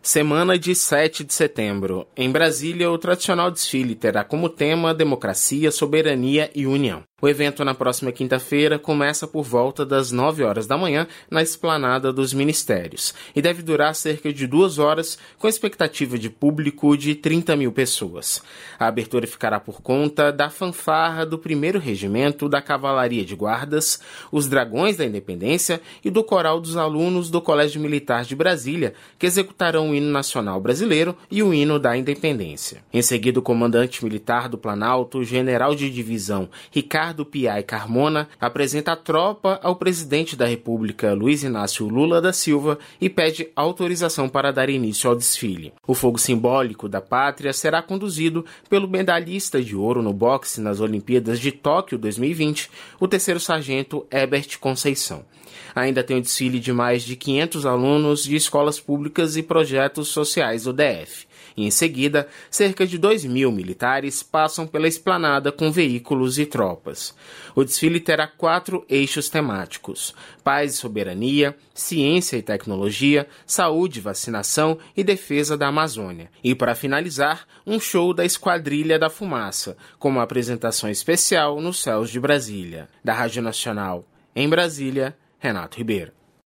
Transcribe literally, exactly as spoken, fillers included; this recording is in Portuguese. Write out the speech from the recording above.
Semana de sete de setembro. Em Brasília, o tradicional desfile terá como tema democracia, soberania e união. O evento na próxima quinta-feira começa por volta das nove horas da manhã na esplanada dos ministérios e deve durar cerca de duas horas com expectativa de público de trinta mil pessoas. A abertura ficará por conta da fanfarra do primeiro Regimento da Cavalaria de Guardas, os Dragões da Independência e do coral dos alunos do Colégio Militar de Brasília, que executarão o hino nacional brasileiro e o hino da Independência. Em seguida, o comandante militar do Planalto, general de divisão Ricardo do Piai Carmona, apresenta a tropa ao presidente da República, Luiz Inácio Lula da Silva, e pede autorização para dar início ao desfile. O fogo simbólico da pátria será conduzido pelo medalhista de ouro no boxe nas Olimpíadas de Tóquio dois mil e vinte, o terceiro sargento Herbert Conceição. Ainda tem o desfile de mais de quinhentos alunos de escolas públicas e projetos sociais do D F. E em seguida, cerca de dois mil militares passam pela esplanada com veículos e tropas. O desfile terá quatro eixos temáticos: paz e soberania, ciência e tecnologia, saúde, vacinação e defesa da Amazônia. E, para finalizar, um show da Esquadrilha da Fumaça, com uma apresentação especial nos céus de Brasília. Da Rádio Nacional, em Brasília, Renato Ribeiro.